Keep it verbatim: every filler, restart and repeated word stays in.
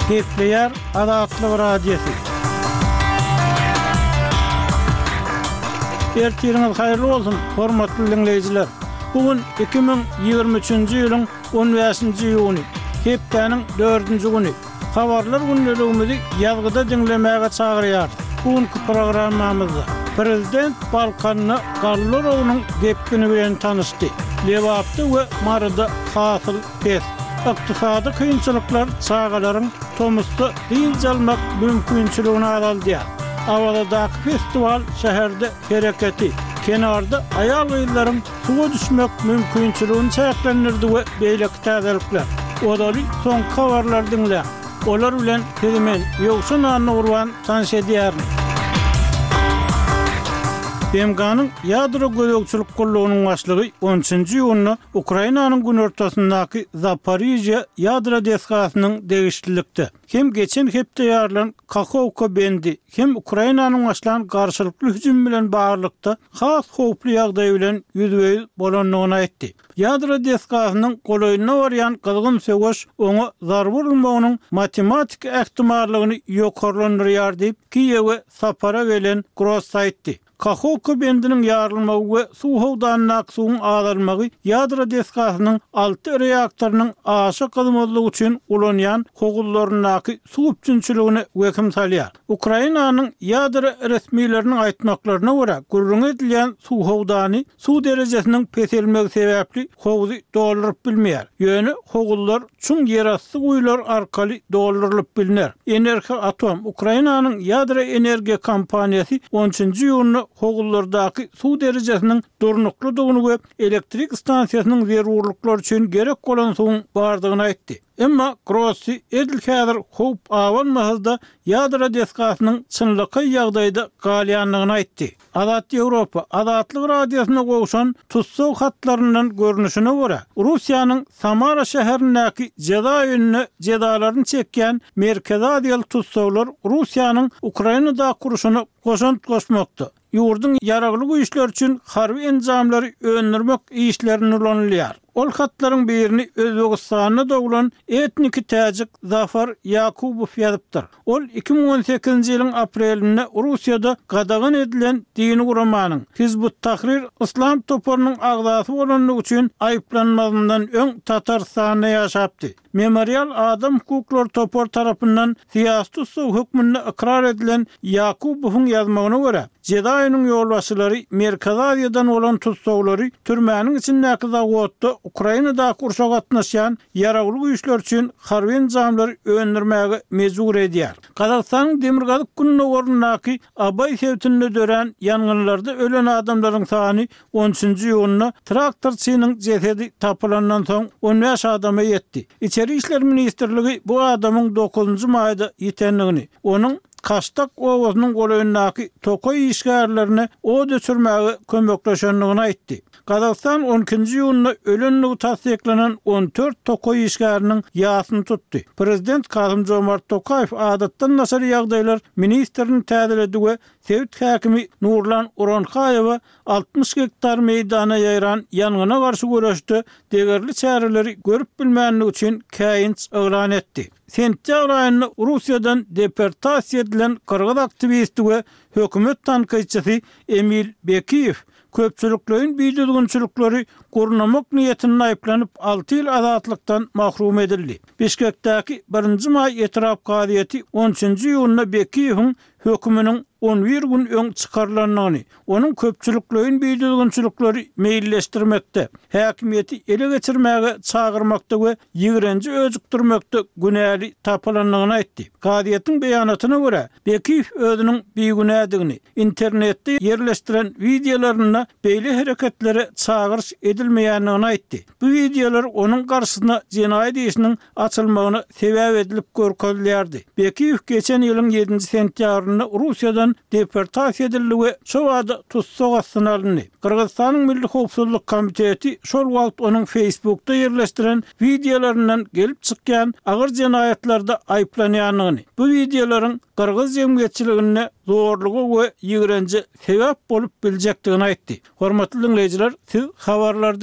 Kepler Adatlyk Radiosu. Ertiriniz hayırlı olsun, hormatly dinleyijiler. Bugün iki bin ýygrimi üçinji ýylyň on beşinji ýuny, hepdeniň dördünji güni. Habarlar gündeligimizi ýazgyda dinlemäge çagyrýar. Bugünkü programmamyzda Prezident Balkanyny Garlorowynyň gepkini bilen tanışdy. Lewapdy we Marada hasyl pes. Iqtisady kynçylyklar çağalaryň tomusda diň jalmak mümkinçiligini araldy. Awaladaky festival şäherde hereketi, kenarda aýal gyýlaryň suwa düşmek mümkinçiligini çäklendirdi we beýle täzelikler. Odaly soň habarlar dinle. Olar bilen hemen ýoksun anny urwan tanış edýär. B M G'nyň ýadro gödekçilik gollugynyň başlygy on üçinji ýylyny Ukrainanyň gün ortasyndaky Zaporizhia ýadro deskasynyň degişlilikde. Hem geçen hepde ýarlan Kakhovka bendi, hem Ukrainanyň başlan garşylykly hüjüm bilen baglykda has howply ýagdaý bilen ýüzüňiz bolanlygyny aýtdy. Ýadro deskasynyň golaýyna barýan kızgyn söwüş oňa zar bolmagynyň matematik ähtimallygyny ýokarlandyrýar diýip Kiýewe sapara gelen Gross aýtdy. Kakhovka bendiniň ýarylmagy we suw howdanyna suwun azalmagy ýadro deskasynyň alty reaktorynyň aşa kazmalygy üçin ulanýan howgullarynyň suw üçinçiligine wekim salýar. Ukrainanyň ýadro resmiýetleriniň aýtmaklaryna görä, gurrun edilýän suw howdany suw derejesiniň peselmegi sebäpli howzy dolduryp bilmeýär. Ýöne howgullar çuň ýerasty guýlar arkaly doldurylyp bilinär. Energoatom Ukrainanyň ýadro energiýa kompaniýasy on üçinji ýylyny howgullardaky suw derejesiniň durnuklydygyny we elektrik stansiýasynyň zerurluklar üçin gerek bolan suwun bardygyny aýtdy. Emma Grossi edil häzir howp awanmazda ýadro deskasynyň çynlyky ýagdaýda galýanlygyny aýtdy. Adat Ýewropa Adatlyk Radiosyna gowşan tutsaw hatlaryndan görnüşine görä, Russiýanyň Samara şäherindäki jeda ýönüne jedalaryny çekýän Merkezi Aziýaly tutsawlar Russiýanyň Ukrainada kuruşyny goşant goşmakda. Ýurdun ýaraglyk işler üçin harby enjamlary öňürmek işlerini ulanylýar. Ol hatlaryň birini Özbegistanyna doglan etniki täjik Zafar Yakubow ýazypdyr. Ol iki bin on sekizinji ýylyň aprelinde Russiýada gadagyn edilen dini guramanyň Hizbut Tahrir Islam toporunyň agzasy bolanlygy üçin aýyplanmagyndan öň Tatarstanda ýaşapdy. Memorial Adam Hukuklary topor tarapyndan siýasy suw hukmyny ikrar edilen Yakubowyň ýazmagyna görä, Jedaýynyň ýolbaşçylary Merkezi Aziýadan bolan tutsawlary türmäniň içindäki zawodda Ukrainada kurşa gatnaşan ýaraglyk güýçler üçin harby enjamlary öňürmäge mejbur edýär. Kazakstanyň Demirgazyk gününe orundaky Abay sewtinde dören ýangynlarda ölen adamlaryň sany on üçinji ýylyna traktorçynyň jesedi tapylandan soň on beş adama ýetdi. İçeri işler ministrligi bu adamyň dokuzunji maýda ýetenligini, onuň Kaştak owazynyň golaýyndaky tokoy işgärlerini o döçürmäge kömekleşenligini aýtdy. Kazakstan on ikinji ýylyna ölenligi tasdiklanan on dört tokoy işgäriniň ýasyny tutdy. Prezident Kasym-Jomart Tokaýew adatdan nasar ýagdaýlar ministrini täzeledi we Sewit häkimi Nurlan Uranhaýewa altmış hektar meýdana ýaýran ýangyna garşy görüşde degerli çäreleri görüp bilmänligi üçin käýinç elan etdi. Sentýabr aýynda Russiýadan deportasiýa edilen kyrgyz aktivisti we hökümet tanqyçysy Emil Bekiyew köpçülikleriň biýdilginçilikleri gurnamak niýetini aýplanyp alty ýyl azatlykdan mahrum edildi. Bişkekdäki birinji maý etiraf gaziýeti on üçinji ýylyna Bekiyewiň höküminiň on bir gün öň çykarlanmagyny, onuň köpçülikleriň biýdilginçilikleri meýilleşdirmekde, häkimiýeti ele geçirmäge çagyrmakda we ýigrenji özükdirmekde günäli tapylanlygyny aýtdy. Gaziýetiň beýanatyna görä, Bekiyew özüniň biýgünädigini, internetde ýerleşdiren wideolaryna beýle hereketlere çagyryş edilmeýänligini aýtdy. Bu wideolar onuň garşysyna jenaýat işiniň açylmagyna sebäp edilip görkezilýärdi. Bekiyew geçen ýylyň ýedinji sentýabrynda Russiýadan deportasiýa edildi we şo wagtda tutsaw astyna alındy. Kyrgyzstanyň Milli Howpsuzlyk Komiteti şol wagt onuň Facebookda ýerleşdiren wideolaryndan gelip çykýan agyr jenaýatlarda aýplanýanlygyny, bu wideolaryň Kyrgyz ýemgyýetçiligine zorlugy we ýigrenji sebäp bolup biljekdigini aýtdy. Hormatly dinleýijiler, siz habarlarda